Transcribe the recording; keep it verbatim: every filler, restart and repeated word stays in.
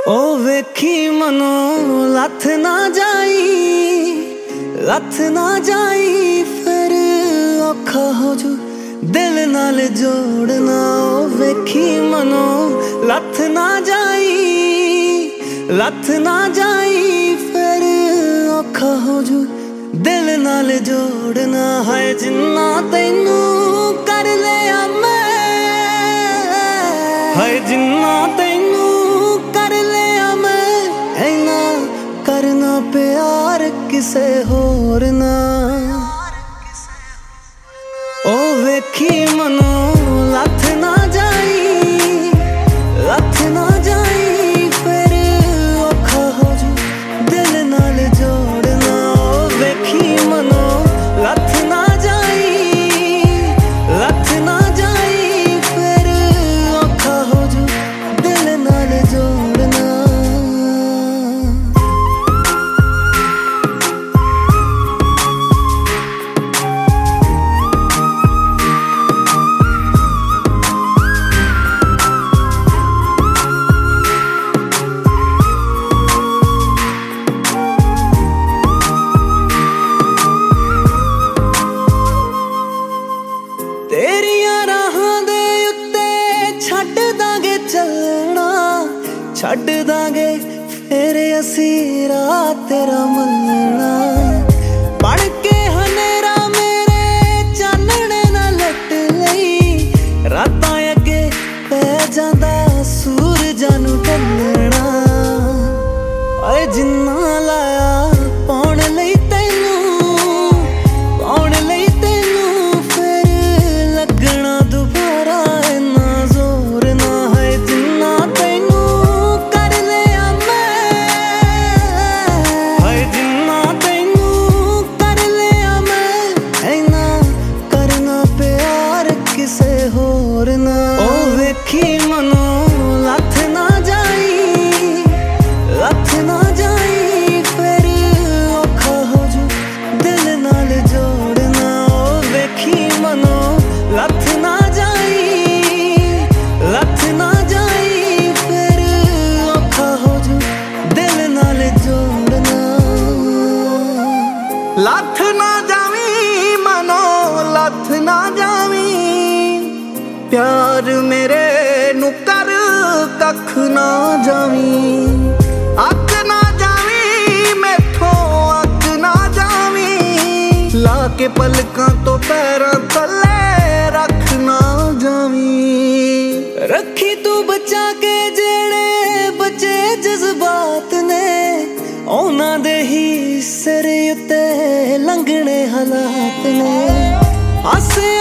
ओ वेखी मनो लथ ना जाई, लथ ना जाई फिर औखा हो जू दिल नाल जोड़ना। ओ वेखी मनो लथ ना जाई, लथ ना जाई फिर औखा हो जू दिल नाल जोड़ना। है जिन्ना तैनू कर लिया मैं, है जिन्ना तैनू कर लिया मैं, ऐना करना प्यार किसे होर ना। ओ वेखी मनो लथ ना जाई, लथ ना जाई फिर औखा हो जू दिल नाल जोड़ना। ओ वेखी मनो लथ ना जाई, लथ ना जाई फिर औखा हो जू दिल नाल जोड़ना। तेरियां राहां दे उत्ते छड्ड दांगे चलना, छड्ड दांगे फिर असी रात तेरा मलना। बन के हनेरा मेरे चानने ना लट लई, रातां अगे पै जांदा सूरजां नूं ढलना। ओए जिन्ना लाया पाउण लई तैनूं, पाउण लई तैनूं फिर लगना दुबारा इन्ना जोर ना। है जिन्ना तैनू कर लिया मैं, है जिन्ना तैनू कर लिया मैं, ऐना करना प्यार किसे होर ना। ओ वेखी मनो लथ ना जाई, लथ ना जाई फिर औखा हो जू दिल नाल जोड़ना। ओ वेखी मनो लथ ना जाई, लथ ना जाई फिर औखा हो जू दिल नाल जोड़ना। लथ ना जावी मनो लथ ना जावी, प्यार मेरे नू कर कख ना जावी। अक ना जावी मैथों अक ना जावी, ला के पलकां तो पैरां थल्ले रख ना जावी। रखी तू बचा के जेड़े बचे जज्बात ने, उन्हां दे ही सिर उत्ते लंघने हालात ने। हस